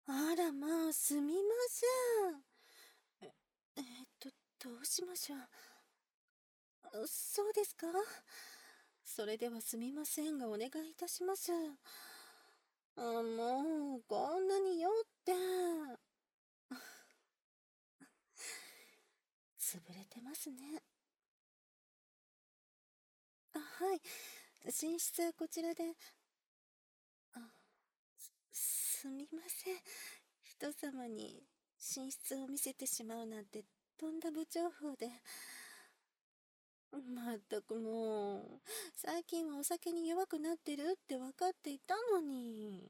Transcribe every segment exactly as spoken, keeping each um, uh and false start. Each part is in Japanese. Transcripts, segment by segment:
あらまあ、すみません。え、えーっと、どうしましょう。あそうですか。それではすみませんがお願いいたします。あ、もう、こんなに酔って、潰れてますね。あ、はい。寝室はこちらで、あ、す、すみません。人様に寝室を見せてしまうなんてとんだ無情報で。まったくもう、最近はお酒に弱くなってるって分かっていたのに。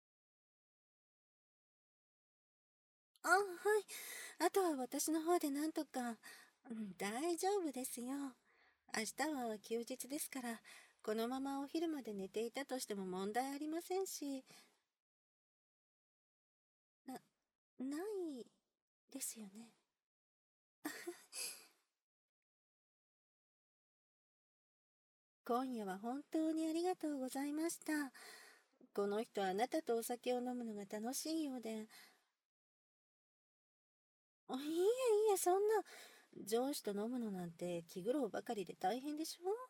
あ、はい。あとは私の方でなんとか。うん、大丈夫ですよ。明日は休日ですから、このままお昼まで寝ていたとしても問題ありませんし、な、ないですよね。今夜は本当にありがとうございました。この人はあなたとお酒を飲むのが楽しいようで。あ、いえいえ、そんな、上司と飲むのなんて気苦労ばかりで大変でしょ。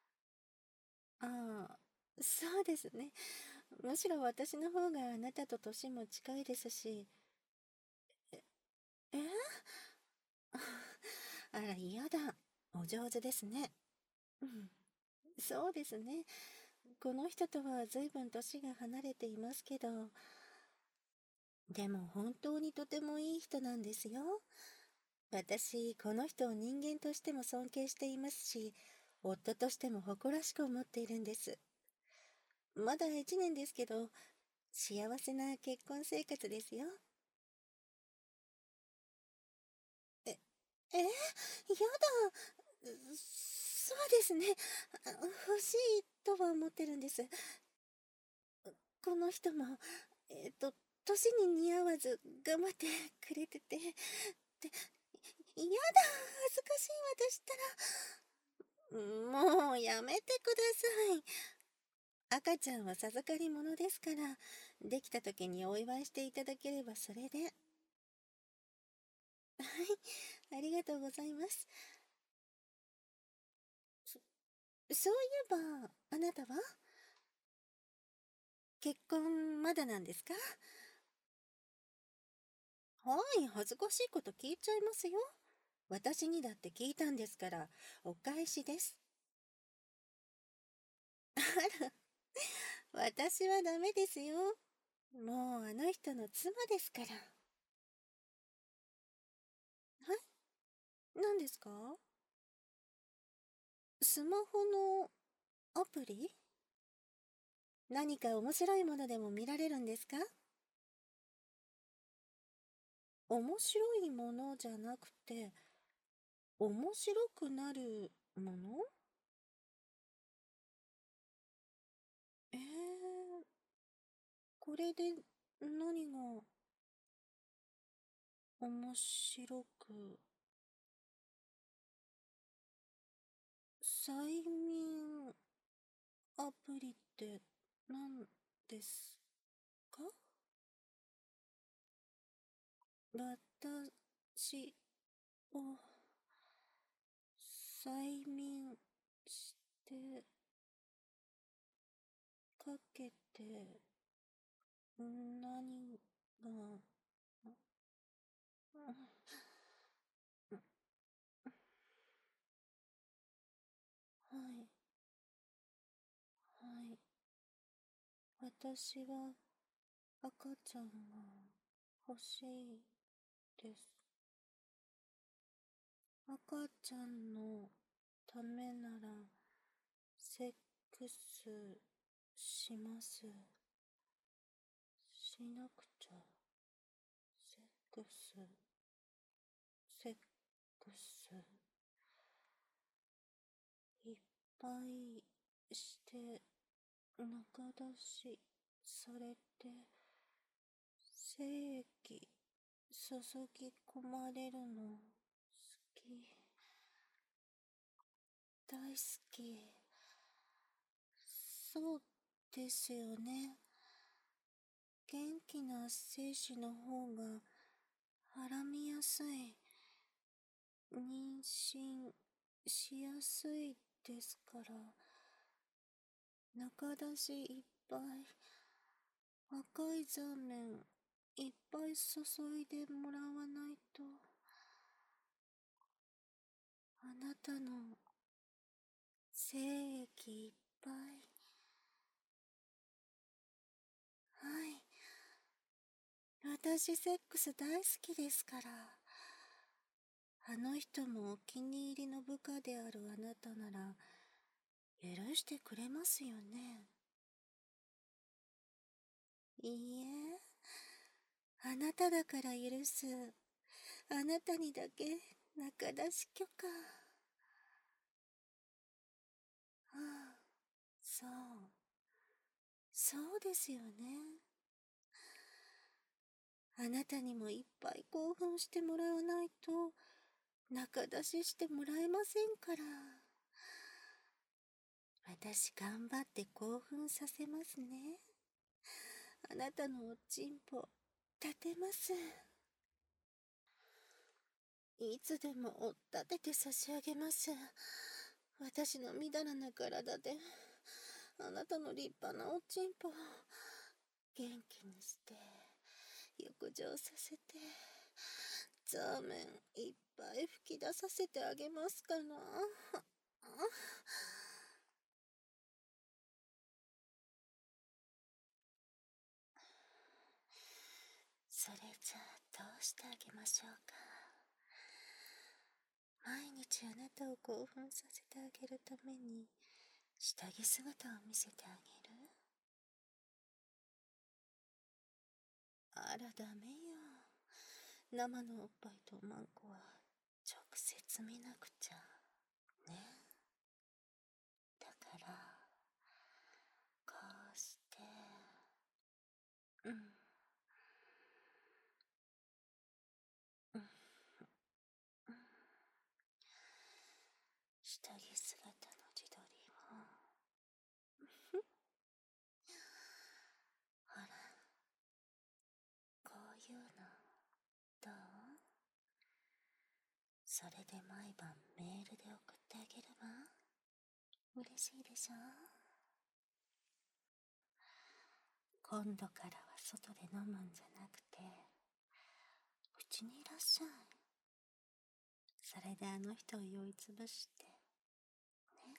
ああ、そうですね。むしろ私の方があなたと年も近いですし。えあら、嫌だ。お上手ですね。うん、そうですね。この人とは随分年が離れていますけど、でも本当にとてもいい人なんですよ。私、この人を人間としても尊敬していますし、夫としても誇らしく思っているんです。まだ一年ですけど、幸せな結婚生活ですよ。え、えやだ。そうですね。あ欲しいとは思ってるんです。この人も、えっと、年に似合わず頑張ってくれてて。で、やだ、恥ずかしい私ったら。もうやめてください。赤ちゃんは授かり物ですから、できた時にお祝いしていただければそれで。はい、ありがとうございます。そ、そういえば、あなたは結婚まだなんですか？はい、恥ずかしいこと聞いちゃいますよ。私にだって聞いたんですから、お返しです。あら、私はダメですよ。もうあの人の妻ですから。はい、何ですか？スマホのアプリ？何か面白いものでも見られるんですか？面白いものじゃなくて、面白くなるもの？えー、これで何が面白く？催眠アプリって何ですか？私を催眠してかけて何が、はい、はい。私は赤ちゃんが欲しいです。赤ちゃんのためならセックスします。しなくちゃ。セックス、セックス、いっぱいして中出しされて、精液注ぎ込まれるの好き。大好き。そうですよね。元気なな精子の方がはらみやすい、妊娠しやすいですから、中出しいっぱい、赤いザーメンいっぱい注いでもらわないと、あなたの精液いっぱい。はい。私セックス大好きですから。あの人もお気に入りの部下であるあなたなら、許してくれますよね。いいえ、あなただから許す。あなたにだけ中出し許可。ああ、そう。そうですよね。あなたにもいっぱい興奮してもらわないと、中出ししてもらえませんから。私頑張って興奮させますね。あなたのおちんぽ、立てます。いつでも追っ立てて差し上げます。私のみだらな体で、あなたの立派なおちんぽを元気にして、浴場させて、ザーメンいっぱい吹き出させてあげますから。それじゃあどうしてあげましょうか。毎日あなたを興奮させてあげるために下着姿を見せてあげる。あらダメよ。生のおっぱいとおまんこは直接見なくちゃね。だからこうしてうんうんうん下着姿の自撮りをほらこういうのどう？それで毎晩メールで送ってあげるわ。嬉しいでしょ？今度からは外で飲むんじゃなくて、うちにいらっしゃい。それであの人を酔いつぶして、ね。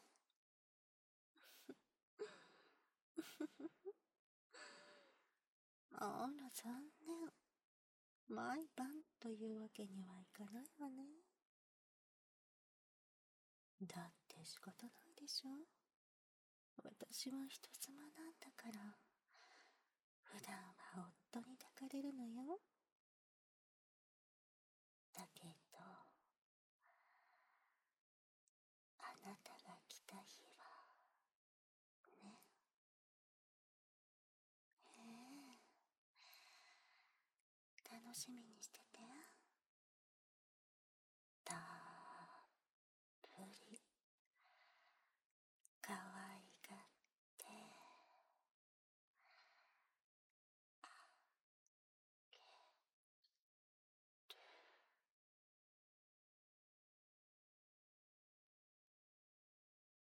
あら残念。毎晩というわけにはいかないわね。だって仕方ないでしょ。私は人妻なんだから。普段は夫に抱かれるのよ。だけど、あなたが来た日は、ね。ええ、楽しみにして